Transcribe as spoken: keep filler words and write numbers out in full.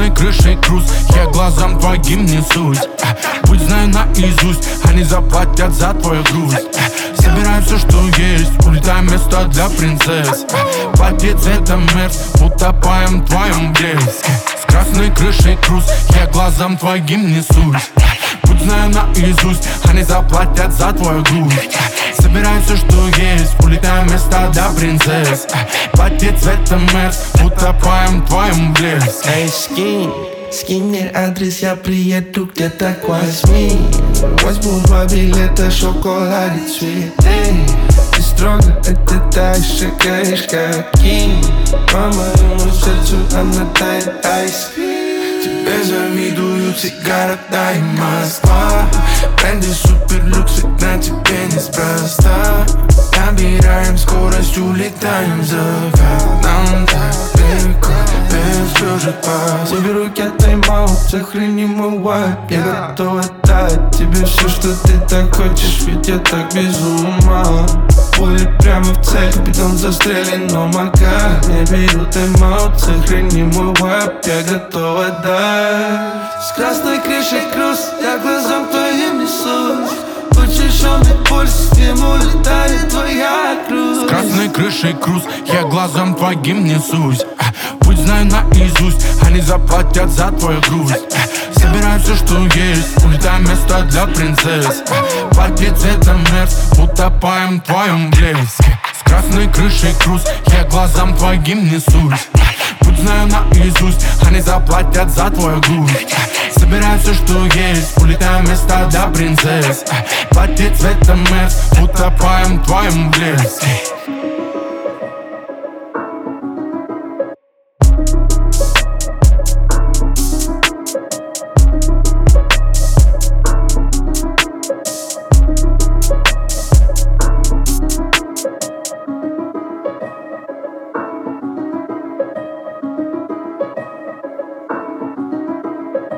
красной крышей круз, я глазам твоим несусь. Пусть знаю наизусть, они заплатят за твою грусть. Собираем все, что есть, улетаем место для принцесс. Платье цветом мерз, утопаем в твоем блеске. С красной крышей круз, я глазам твоим несусь. Пусть знаю наизусть, они заплатят за твою грусть. Собираем все, что есть, улетаем место для принцесс. Платье цветом мерз, утопаем в твоем блеске. Эй, скинь, скинь мне адрес, я приеду где-то к восьми. Возьму два билета, шоколад и цвет. Эй, ты строго одета и шагаешь как кинь. По моему сердцу она тает айскрим. Тебе завидуют все города и Москва. Бренды суперлюкс, ведь на тебе неспроста. Набираем скорость, улетаем за город. Нам так легко, без чужих паз. Заберу я тайм-аут, сохрани мой вайб. Я готов отдать тебе все, что ты так хочешь, ведь я так без ума. Пули прямо в цель, капитан застрелен, но мака. Не беру тайм-аут, сохрани мой вайб. Я готов отдать. С красной крышей круз, я глазам твоим несусь. Учащенный пульс, с ним улетает твоя грусть. С красной крышей круз, я глазам твоим несусь. Пусть знаю наизусть, они заплатят за твою грусть. Собираем все, что есть, улетаем место для принцесс. Платье цветом мерз, утопаем в твоем блеске. С красной крышей круз, я глазам твоим несусь. Пусть знаю наизусть, они заплатят за твою грусть. Собираем все, что есть, улетаем место для принцесс. Платье цветом мерз, утопаем в твоем блеске.